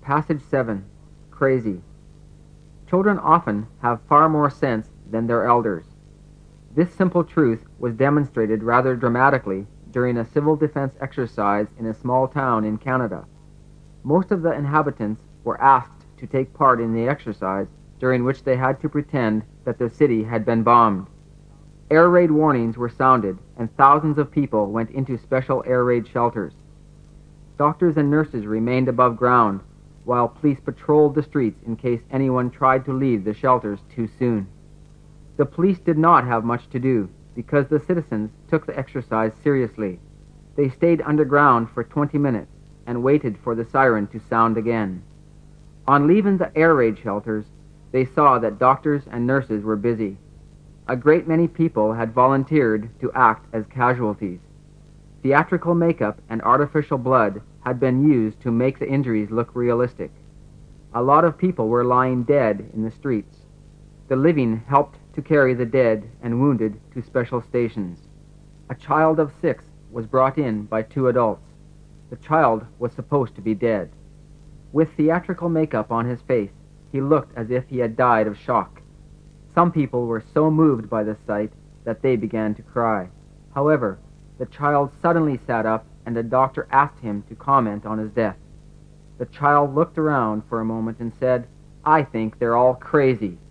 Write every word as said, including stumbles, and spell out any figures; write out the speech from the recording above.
Passage seven. Crazy. Children often have far more sense than their elders. This simple truth was demonstrated rather dramatically during a civil defense exercise in a small town in Canada. Most of the inhabitants were asked to take part in the exercise, during which they had to pretend that the city had been bombed. Air raid warnings were sounded, and thousands of people went into special air raid shelters. Doctors and nurses remained above ground, while police patrolled the streets in case anyone tried to leave the shelters too soon. The police did not have much to do, because the citizens took the exercise seriously. They stayed underground for twenty minutes and waited for the siren to sound again. On leaving the air raid shelters, they saw that doctors and nurses were busy. A great many people had volunteered to act as casualties. Theatrical makeup and artificial blood had been used to make the injuries look realistic. A lot of people were lying dead in the streets. The living helped to carry the dead and wounded to special stations. A child of six was brought in by two adults. The child was supposed to be dead. With theatrical makeup on his face, he looked as if he had died of shock. Some people were so moved by the sight that they began to cry. However, the child suddenly sat up and a doctor asked him to comment on his death. The child looked around for a moment and said, "I think they're all crazy."